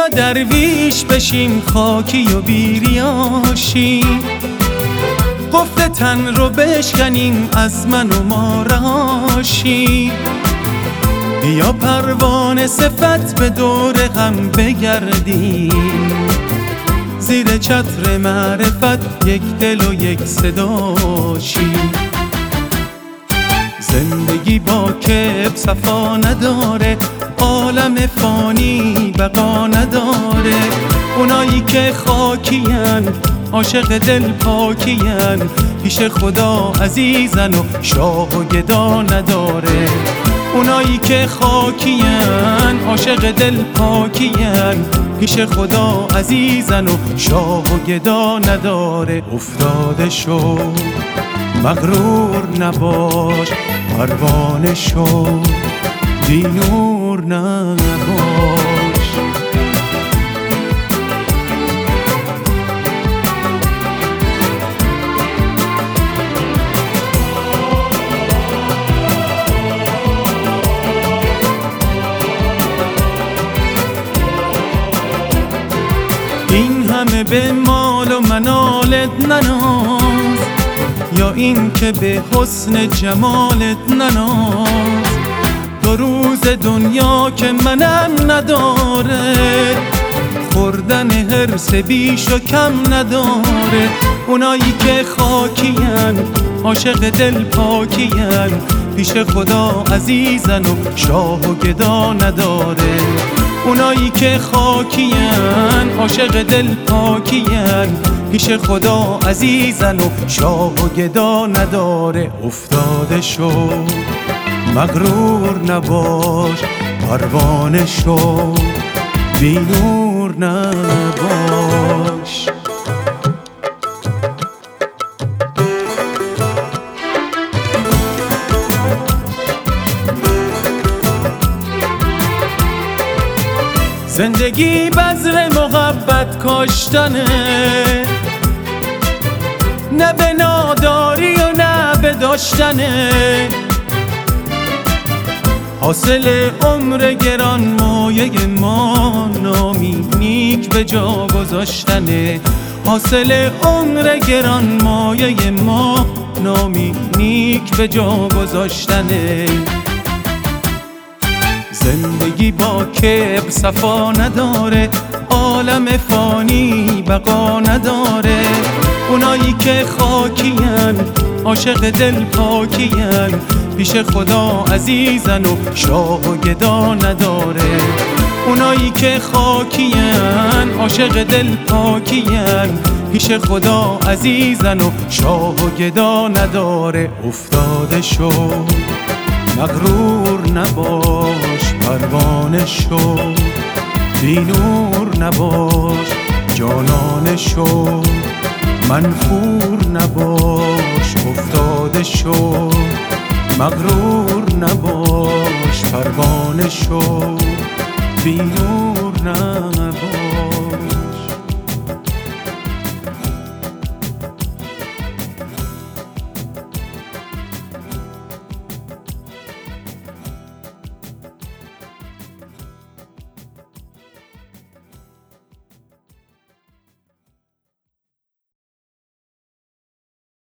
بیا درویش بشیم خاکی و بیریاشیم، قفل تن رو بشکنیم از من و ما رهاشیم. بیا پروانه صفت به دور هم بگردیم، زیر چتر معرفت یک دل و یک صداشیم. زندگی با کبر صفا نداره، عالم فانی بقا نداره. اونایی که خاکین عاشق دل پاکین، پیش خدا عزیزن و شاه و گدا نداره. اونایی که خاکین عاشق دل پاکین، پیش خدا عزیزن و شاه و گدا نداره. افتاده شو مغرور نباش، پروانه شو بی نور نباش. این همه به مال و منالت نناز، یا این که به حسن جمالت نناز. دو روز دنیا که منم نداره، خوردن حرص بیش و کم نداره. اونایی که خاکین عاشق دل پاکین، پیش خدا عزیزن و شاه و گدا نداره. اونایی که خاکین عاشق دل پاکین، پیش خدا عزیزن و شاه و گدا نداره. افتاده شو مغرور نباش، پروانه شو بی نور نباش. زندگی بذر محبت کاشتنه، نه به ناداری و نه به داشتنه. حاصل عمر گران مایه ما، نامی نیک به جا گذاشتنه. حاصل عمر گران مایه ما، نامی نیک به جا گذاشتنه. زندگی با کبر صفا نداره، عالم فانی بقا نداره. اونایی که خاکین عاشق دل پاکین، پیش خدا عزیزن و شاه و گدا نداره. اونایی که خاکین عاشق دل پاکین، پیش خدا عزیزن و شاه و گدا نداره. افتاده شو مغرور نباش، پروانه شو بی نور نباش. جانانه شو منفور نباش، افتاده شو مغرور نباش. پروانه شو بی نور نباش.